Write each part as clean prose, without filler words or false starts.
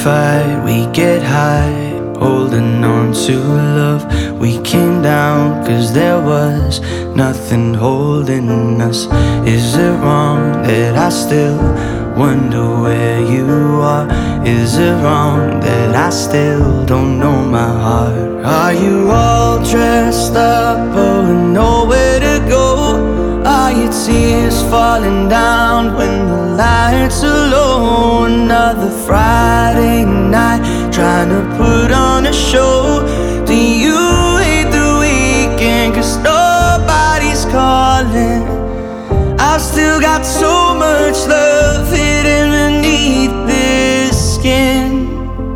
fight, we get high, holding on to love. We came down cause there was nothing holding us. Is it wrong that I still wonder where you are? Is it wrong that I still don't know my heart? Are you all dressed up but with nowhere to go? Are your tears falling down when the lights are low? Another Friday night trying to put on a show. Do you hate the weekend cause nobody's calling? I've still got so much love hidden beneath this skin.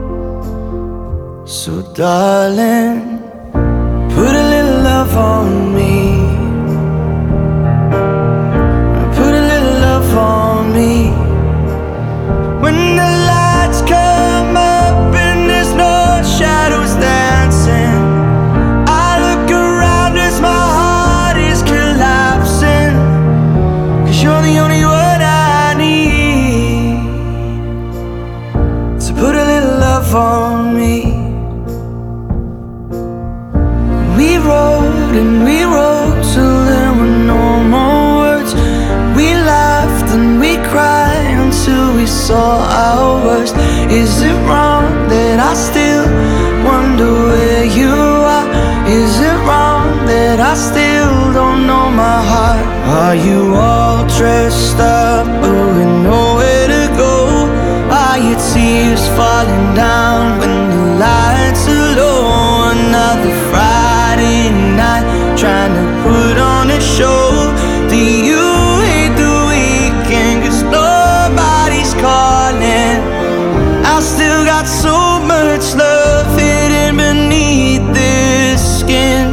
So darling, put a little love on me. Put a little love on me. When the lights come up and there's no shadows dancing, I look around as my heart is collapsing. Cause you're the only one I need. So put a little love on me. We rode and we rode till there were no more words. We laughed and we cried until we saw our worst. Is it wrong that I still wonder where you are? Is it wrong that I still don't know my heart? Are you all dressed up but with nowhere to go? Are your tears falling down when the lights are low? Another Friday night trying to put on a show. Do you hate the weekend cause nobody's calling? I still got so much love hidden beneath this skin.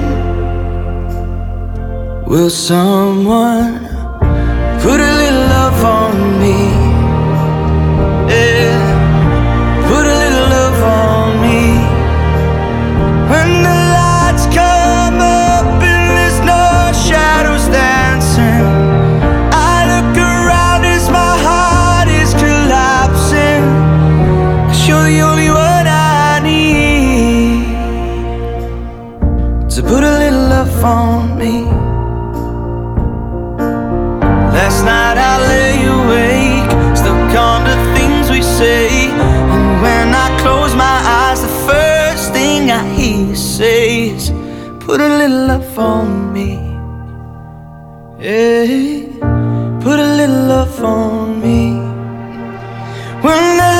Will someone put a little love on me? Yeah, put a little love on me. When the lights come up and there's no shadows dancing, I look around as my heart is collapsing. Cause you're the only one I need. So put a little love on me. Last night I lay awake, stuck on the things we say. And when I close my eyes, the first thing I hear you say is, put a little love on me. Yeah, put a little love on me. When the